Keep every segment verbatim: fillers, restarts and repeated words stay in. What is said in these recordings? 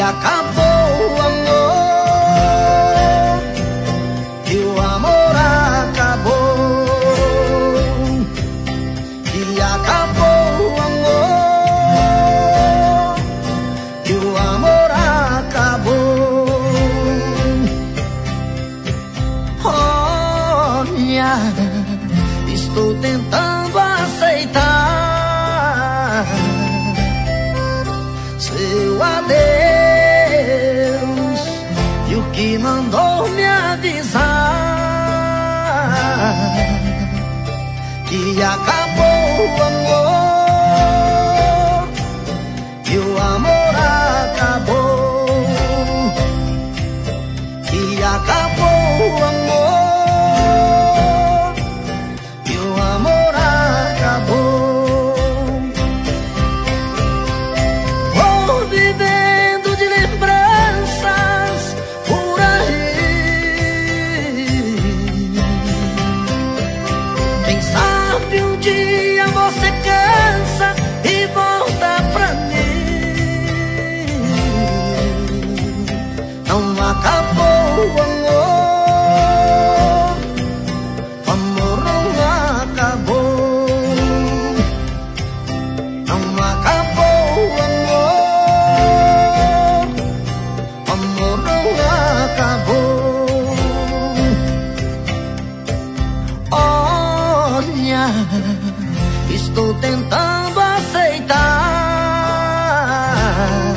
acabou o amor, que o amor acabou, que acabou o amor, que o amor acabou. Olha, estou tentando aceitar seu adeus e o que mandou me avisar que acabou o amor, que o amor acabou, que acabou o amor, que o amor acabou. Vou vivendo de lembranças por aí, quem sabe um dia você cansa e volta pra mim. Não acabou o amor, o amor não acabou, não acabou o amor, o amor não acabou. Olha, estou tentando aceitar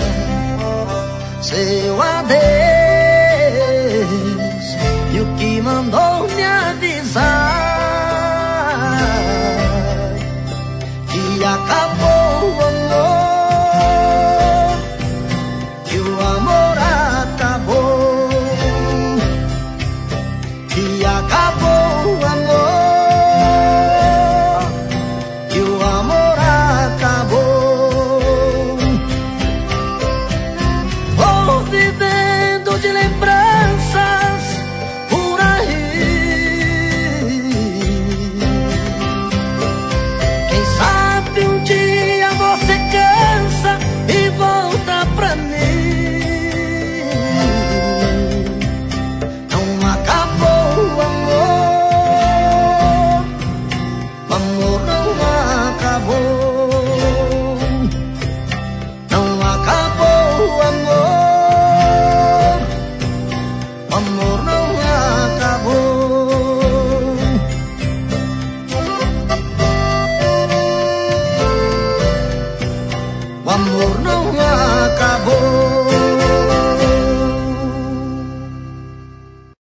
seu adeus e o que mandou me avisar que acabou o amor, que o amor acabou, que acabou o amor, que o amor acabou. Vou vivendo de lembranças por aí, quem sabe um dia você cansa e volta pra mim. Não acabou o amor, o amor não acabou, não acabou o amor, o amor não acabou. O amor não acabou.